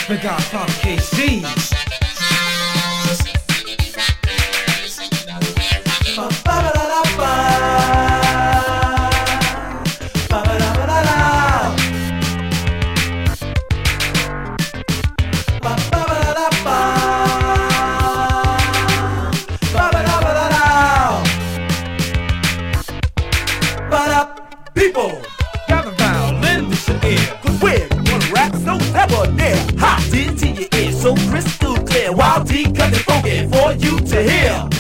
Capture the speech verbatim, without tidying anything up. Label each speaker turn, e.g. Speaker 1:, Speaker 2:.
Speaker 1: The Godfather K C.
Speaker 2: People,
Speaker 1: Gather round, lend us your ear.
Speaker 2: cause we're gonna rap so debonair. Hot into your ear, so crystal clear. Wild D cutting funky for you to hear.